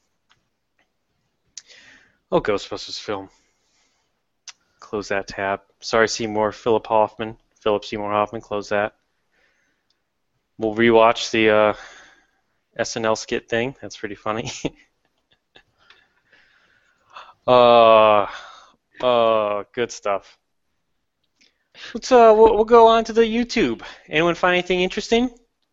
Oh, Ghostbusters film. Close that tab. Sorry, Seymour. Philip Hoffman. Philip Seymour Hoffman. Close that. We'll rewatch the uh, S N L skit thing. That's pretty funny. uh, uh, good stuff. Let's uh, we'll, we'll go on to the YouTube. Anyone find anything interesting?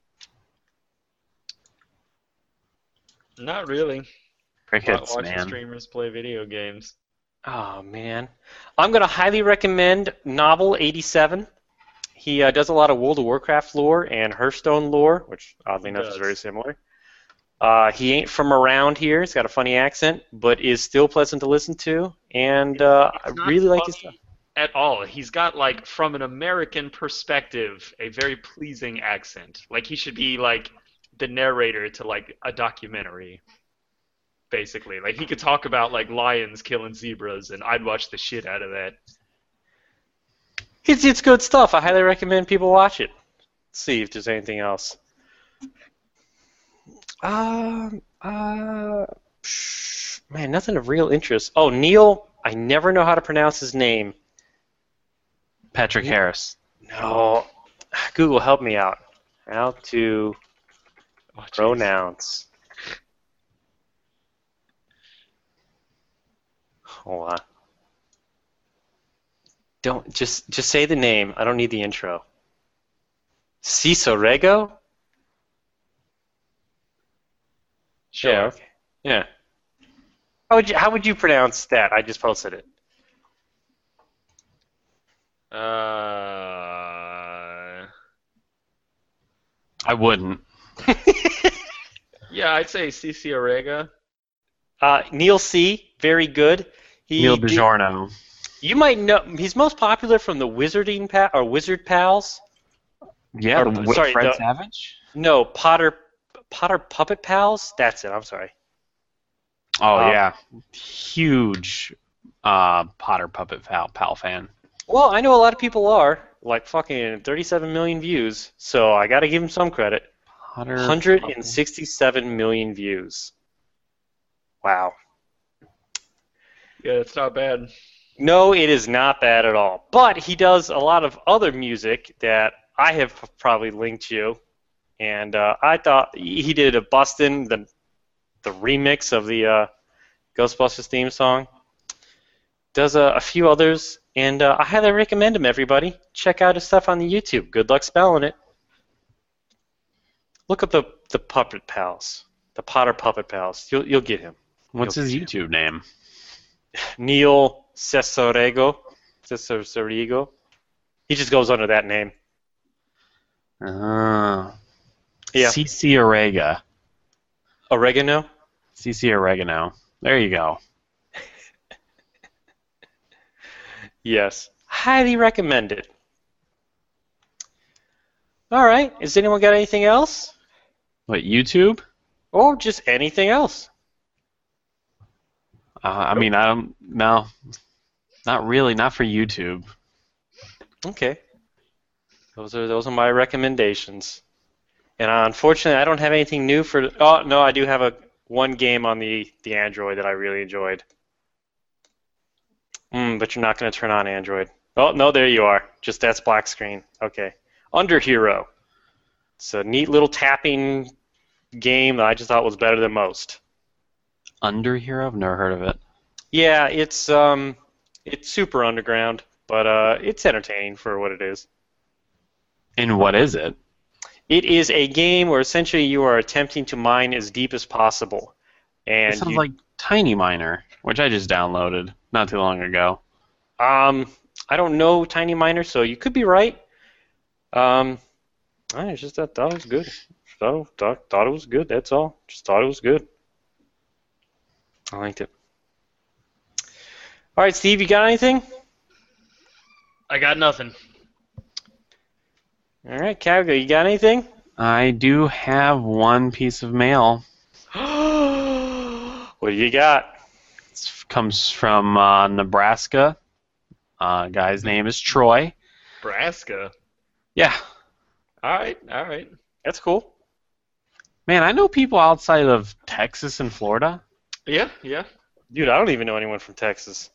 Not really. Crickets, Watching man. streamers play video games. Oh man, I'm gonna highly recommend Novel eighty-seven. He uh, does a lot of World of Warcraft lore and Hearthstone lore, which oddly He enough is does. very similar. Uh, he ain't from around here. He's got a funny accent, but is still pleasant to listen to, and uh, I It's not really like his funny stuff. At all. He's got, like, from an American perspective, a very pleasing accent. Like, he should be, like, the narrator to, like, a documentary. Basically. Like, he could talk about, like, lions killing zebras, and I'd watch the shit out of that. It's it's good stuff. I highly recommend people watch it. Let's see if there's anything else. Um, uh, psh, man, nothing of real interest. Oh, Neil. I never know how to pronounce his name. Patrick Harris. No. Google, help me out. How to Oh, jeez. pronounce. Hold on. Don't just just say the name. I don't need the intro. Cisorego? Sure. Yeah. Okay. Yeah. How would you how would you pronounce that? I just posted it. Uh, I wouldn't. yeah, I'd say Cici Orega. Uh, Neil C. Very good. He Neil did- DiGiorno. You might know he's most popular from the Wizarding pa- or Wizard Pals. Yeah, Or- the Wi- sorry, Fred the- Savage? No, Potter Potter Puppet Pals. That's it. I'm sorry. Oh, Um, yeah. Huge uh, Potter Puppet Pal, pal fan. Well, I know a lot of people are like fucking thirty-seven million views, so I got to give him some credit. Potter one hundred sixty-seven million views. Wow. Yeah, it's not bad. No, it is not bad at all. But he does a lot of other music that I have probably linked you, and uh, I thought he did a Bustin' the the remix of the uh, Ghostbusters theme song. does a, a few others, and uh, I highly recommend him, everybody. Check out his stuff on the YouTube. Good luck spelling it. Look up the, the Puppet Pals, the Potter Puppet Pals. You'll, you'll get him. What's You'll his get him. YouTube name? Neil Cesarego. Cesarego. He just goes under that name. Uh, Yeah. C C Orega. Oregano? C C Oregano. There you go. Yes. Highly recommend it. All right. Has anyone got anything else? What, YouTube? Or just anything else? Uh, I mean, I don't. No, not really. Not for YouTube. Okay. Those are those are my recommendations. And uh, unfortunately, I don't have anything new for. Oh no, I do have a one game on the the Android that I really enjoyed. Mm, but you're not going to turn on Android. Oh no, there you are. Just that's black screen. Okay. Under Hero. It's a neat little tapping game that I just thought was better than most. Under Hero? I've never heard of it. Yeah, it's um, it's super underground, but uh, it's entertaining for what it is. And what is it? It is a game where essentially you are attempting to mine as deep as possible, and It sounds you, like Tiny Miner, which I just downloaded not too long ago. um, I don't know Tiny Miner, so you could be right. Um, I just thought, thought it was good. Thought, thought thought it was good. That's all. Just thought it was good. I liked it. All right, Steve, you got anything? I got nothing. All right, Cowgo, you got anything? I do have one piece of mail. What do you got? It comes from uh, Nebraska. Uh, guy's name is Troy. Nebraska. Yeah. All right, all right. That's cool. Man, I know people outside of Texas and Florida. Yeah, yeah. Dude, I don't even know anyone from Texas.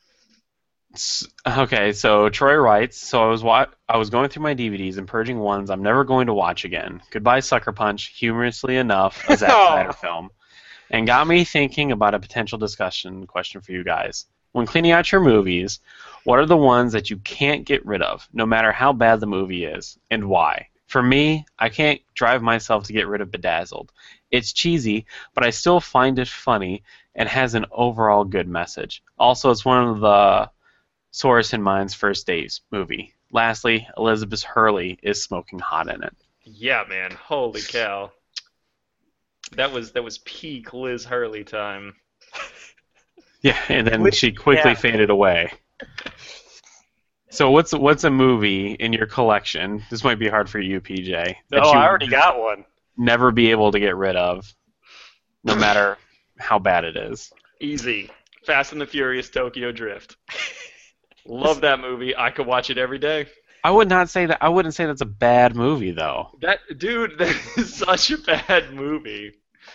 S- Okay, so Troy writes, so I was wa- I was going through my D V Ds and purging ones I'm never going to watch again. Goodbye Sucker Punch, humorously enough, a Zack Oh. Snyder film. And got me thinking about a potential discussion question for you guys. When cleaning out your movies, what are the ones that you can't get rid of, no matter how bad the movie is, and why? For me, I can't drive myself to get rid of Bedazzled. It's cheesy, but I still find it funny and has an overall good message. Also, it's one of the Source in Mind's First Dates movie. Lastly, Elizabeth Hurley is smoking hot in it. Yeah, man. Holy cow. That was that was peak Liz Hurley time. Yeah, and then Which- she quickly yeah. faded away. So what's what's a movie in your collection? This might be hard for you, P J. No, that you I already got one. never be able to get rid of, no matter how bad it is. Easy. Fast and the Furious Tokyo Drift. Love that movie. I could watch it every day. I would not say that. I wouldn't say that's a bad movie, though. That dude, that is such a bad movie.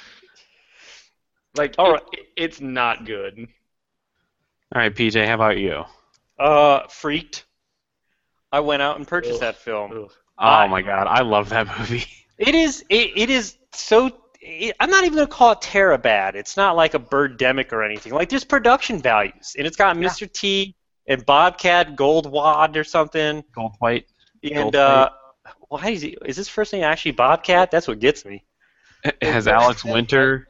Like, All it- right. it- it's not good. All right, P J, how about you? Uh, Freaked. I went out and purchased Ugh. that film. Ugh. Oh I- my God, I love that movie. It is. It, it is so. It, I'm not even gonna call it Terra bad. It's not like a Birdemic or anything. Like there's production values, and it's got Mister T and Bobcat Goldwad or something. Gold White. And Goldthwait. uh, why is he? Is his first name actually Bobcat? That's what gets me. It has Alex Winter.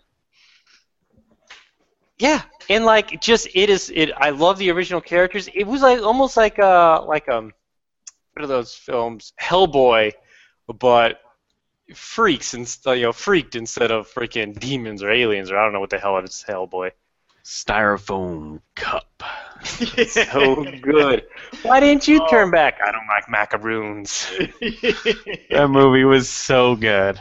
Yeah, and like just it is. It. I love the original characters. It was like almost like uh like um, what are those films? Hellboy, but freaks and you know freaked instead of freaking demons or aliens or I don't know what the hell it is. Hellboy. Styrofoam cup. So good. Why didn't you turn back? I don't like macaroons. That movie was so good.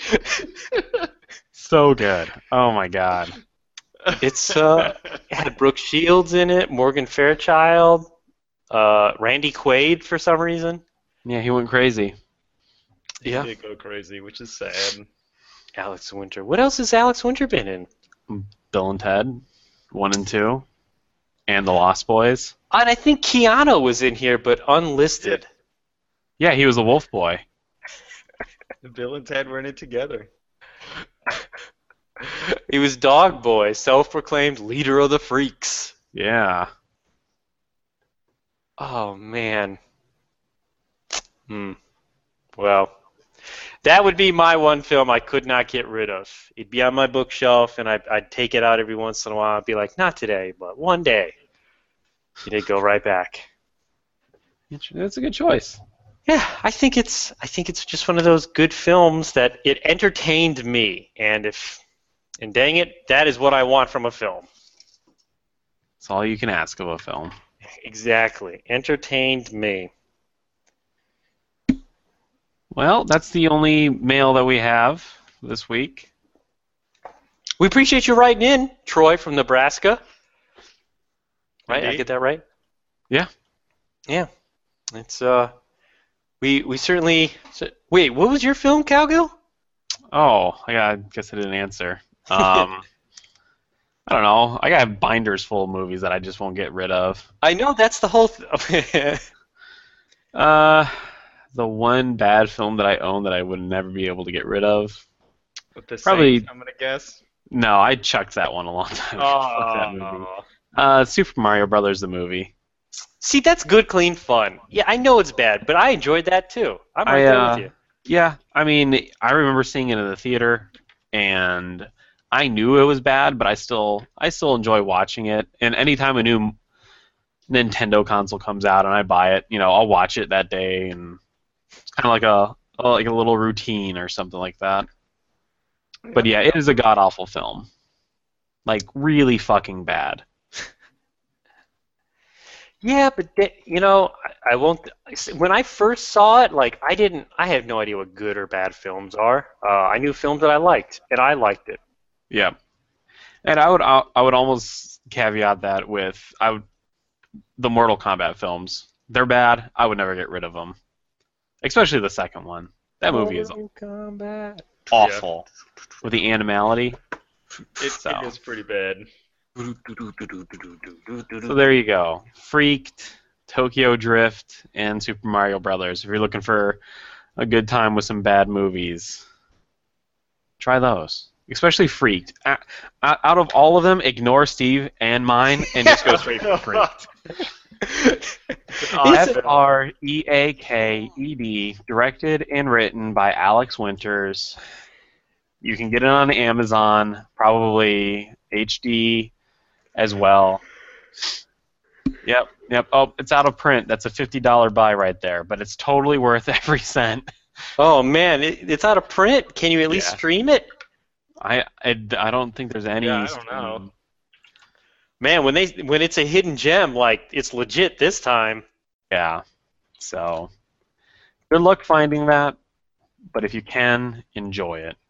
So good. Oh my God. It's uh, it had Brooke Shields in it, Morgan Fairchild, uh, Randy Quaid for some reason. Yeah, he went crazy. Yeah. He did go crazy, which is sad. Alex Winter. What else has Alex Winter been in? Bill and Ted, one and two, and The Lost Boys. And I think Keanu was in here, but unlisted. Yeah, he was a wolf boy. Bill and Ted were in it together. He was Dog Boy, self-proclaimed leader of the freaks. Yeah. Oh man. Hmm. Well, that would be my one film I could not get rid of. It'd be on my bookshelf, and I'd, I'd take it out every once in a while. I'd be like, not today, but one day. It'd go right back. That's a good choice. Yeah, I think it's I think it's just one of those good films that it entertained me, and if and dang it, that is what I want from a film. That's all you can ask of a film. Exactly, entertained me. Well, that's the only mail that we have this week. We appreciate you writing in, Troy from Nebraska. Right, Indeed. I get that right? Yeah. Yeah, it's uh, we we certainly. So, wait, what was your film, Cowgill? Oh, I got- I guess I didn't answer. Um, I don't know. I got binders full of movies that I just won't get rid of. I know that's the whole. Th- Uh, the one bad film that I own that I would never be able to get rid of. With the Probably- Saints, I'm gonna guess. No, I chucked that one a long time ago. Fuck that movie. Oh, Uh, Super Mario Brothers the movie. See, that's good, clean fun. Yeah, I know it's bad, but I enjoyed that too. I'm right I, there uh, with you. Yeah, I mean, I remember seeing it in the theater, and I knew it was bad, but I still, I still enjoy watching it. And anytime a new Nintendo console comes out and I buy it, you know, I'll watch it that day, and it's kind of like a, like a little routine or something like that. But yeah, it is a god awful film, like really fucking bad. Yeah, but they, you know, I, I won't. When I first saw it, like I didn't, I had no idea what good or bad films are. Uh, I knew films that I liked, and I liked it. Yeah, and I would, I would almost caveat that with I would, the Mortal Kombat films. They're bad. I would never get rid of them, especially the second one. That movie is Combat. awful with the animality. it, So. it is pretty bad. So there you go. Freaked, Tokyo Drift, and Super Mario Brothers. If you're looking for a good time with some bad movies, try those. Especially Freaked. Uh, Out of all of them, ignore Steve and mine and just go straight for Freaked. F R E A K E D, directed and written by Alex Winters. You can get it on Amazon, probably H D as well. Yep, yep. Oh, it's out of print. That's a fifty dollar buy right there, but it's totally worth every cent. Oh man, it, it's out of print. Can you at least Yeah. stream it? I, I, I don't think there's any. Yeah, I don't know. Man, when they when it's a hidden gem, like it's legit this time. Yeah. So, good luck finding that, but if you can, enjoy it.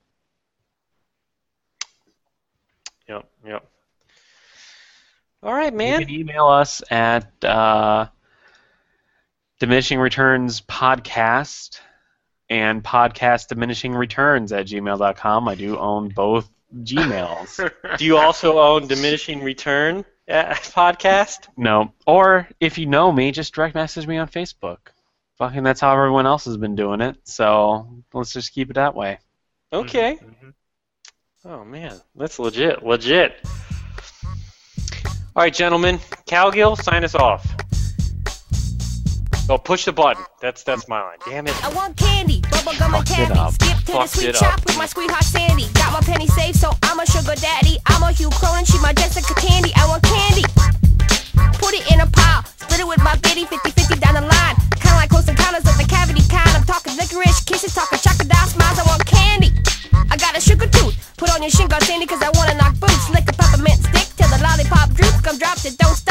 Yep, yep. All right, man. You can email us at uh, Diminishing Returns Podcast and Podcast Diminishing Returns at gmail dot com. I do own both Gmails. Do you also own Diminishing Return uh, podcast? No. Or if you know me, just direct message me on Facebook. Fucking that's how everyone else has been doing it. So let's just keep it that way. Okay. Mhm. Oh man, that's legit, legit. All right, gentlemen, Cowgill, sign us off. Oh, push the button. That's that's my line. Damn it. I want candy, bubble gum and Fucked it candy. up. Skip to the Fucked sweet it shop up. with my sweetheart Sandy. Got my penny safe, so I'm a sugar daddy. I'm a Hugh Cronin, she my Jessica Tandy. I want candy. Put it in a pile, split it with my bitty, fifty fifty down the line. Kinda like close encounters of the cavity kind. I'm talking licorice, kisses, talking crocodile smiles. I want candy. I got a sugar tooth. Put on your shingle, Sandy, cause I wanna knock boots. Lick a peppermint stick till the lollipop droops. Come drop it, don't stop.